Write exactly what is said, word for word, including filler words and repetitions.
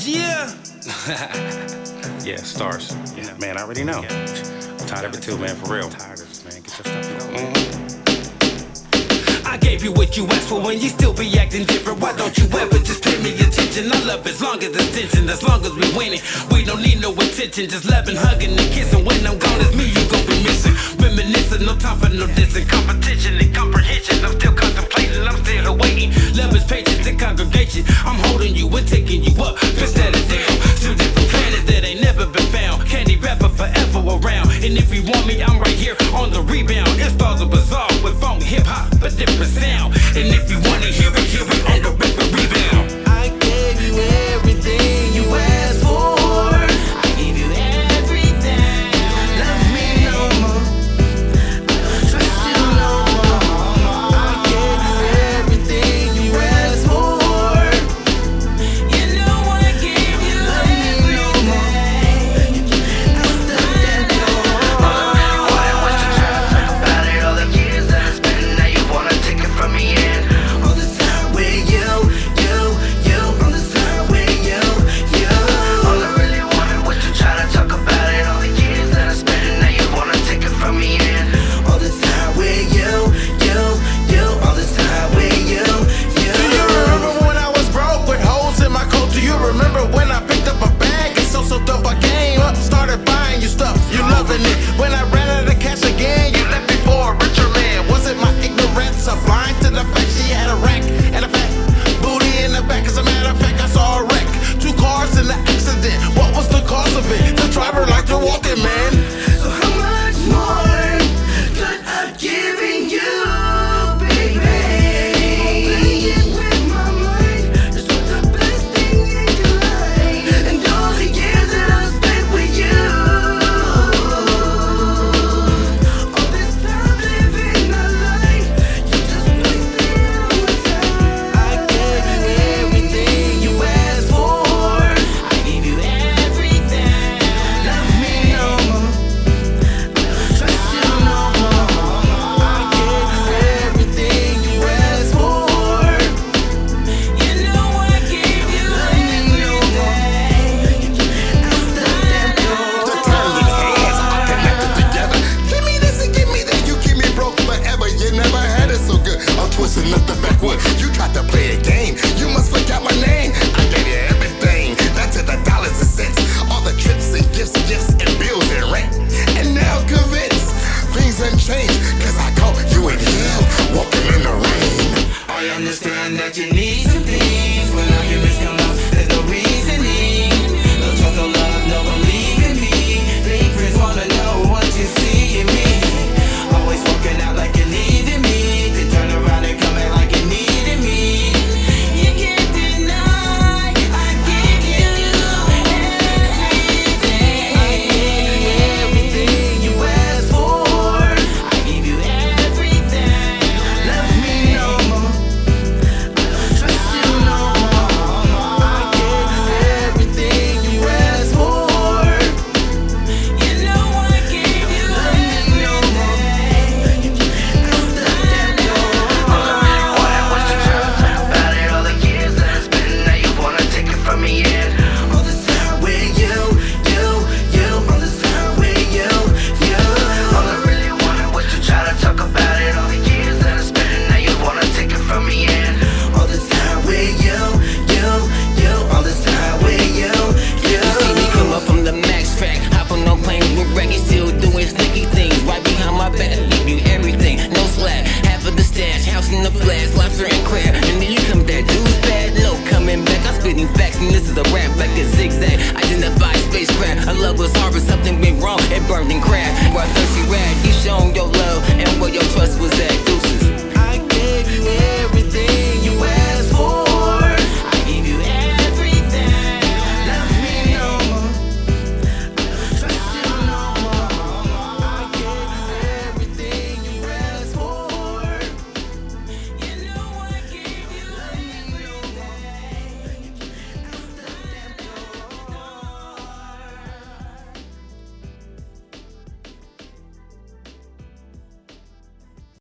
Yeah. Yeah, stars. Yeah, man, I already know. I'm tired of it too, man, for real. Tired of it, man. Get your stuff going. Mm-hmm. I gave you what you asked for and you still be acting different. Why don't you ever just pay me attention? I love as long as it's tension, as long as we winning. We don't need no attention, just loving, hugging, and kissing. When I'm gone, it's me you gon' be missing. Reminiscing, no time for no dissing. Competition and comprehension, I'm still contemplating, I'm still here waiting. Love is patience and congregation. I'm holding you and taking you up instead of down. Two different planets that ain't never been found. Candy rapper forever around. And if you want me, I'm right here on the rebound. It stars a bazaar with funk, hip hop, but different sound.